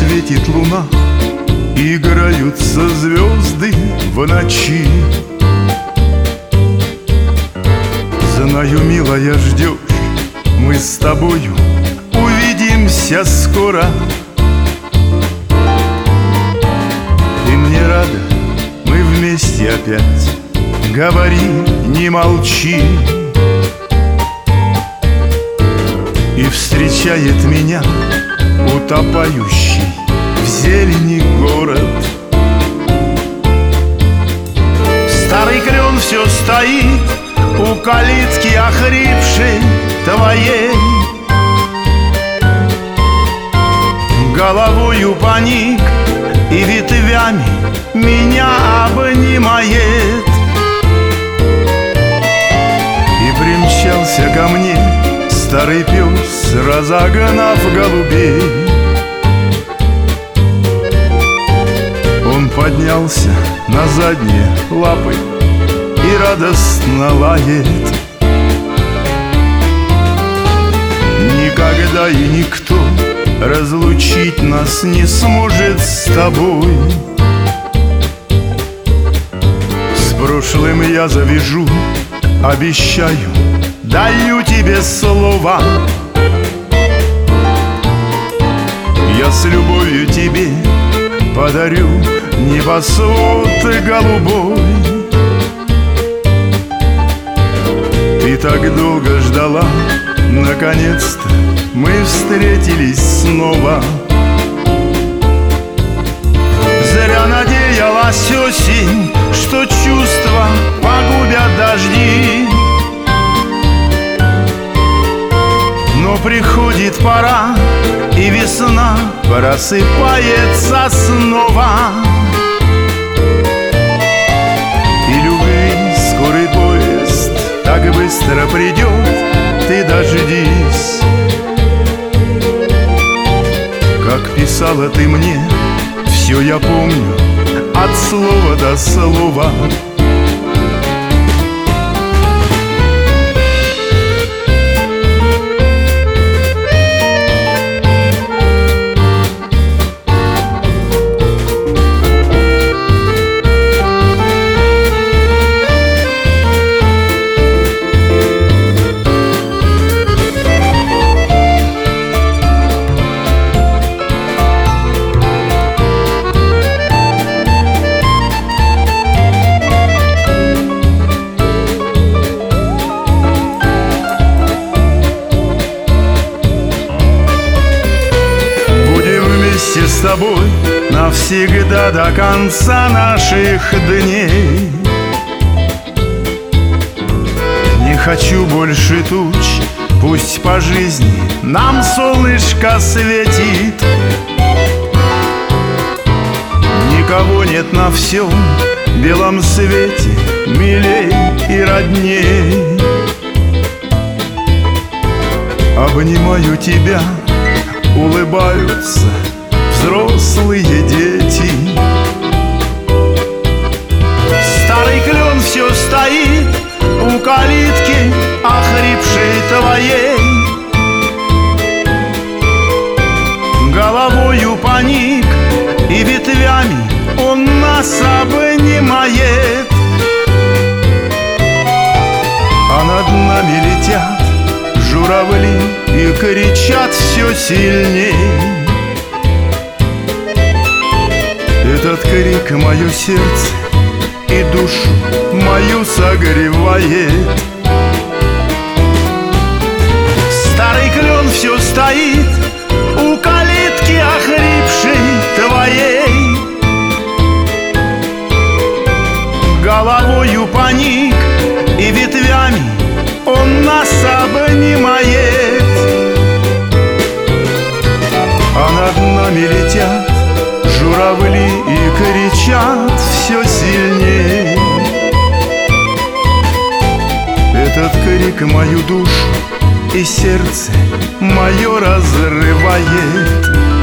светит луна, играются звезды в ночи. Знаю, милая, ждешь, мы с тобою увидимся скоро. Ты мне рада, мы вместе опять, говори, не молчи. И встречает меня утопающий в зелени город. Старый клен все стоит у калитки охрипшей твоей, головою поник и ветвями меня обнимает. И примчался ко мне старый пес, разогнав голубей. Он поднялся на задние лапы и радостно лает. Никогда и никто разлучить нас не сможет с тобой. С прошлым я завяжу, обещаю, даю тебе слово. Я с любовью тебе подарю небосвод голубой. Ты так долго ждала, наконец-то мы встретились снова. Зря надеялась осень, что чувства погубят дожди. Но приходит пора, и весна просыпается снова. И любви скорый поезд так быстро придет, ты дождись. Как писала ты мне, все я помню от слова до слова. С тобой навсегда до конца наших дней. Не хочу больше туч, пусть по жизни нам солнышко светит. Никого нет на всем белом свете милей и родней. Обнимаю тебя, улыбаются взрослые дети. Старый клен все стоит у калитки охрипшей твоей, головою поник и ветвями он нас обнимает. А над нами летят журавли и кричат все сильней. Этот крик мое сердце и душу мою согревает. Старый клен все стоит у калитки охрипшей твоей, головою поник и ветвями он нас обнимает. А над нами летят журавли и кричат все сильнее. Этот крик мою душу и сердце мое разрывает.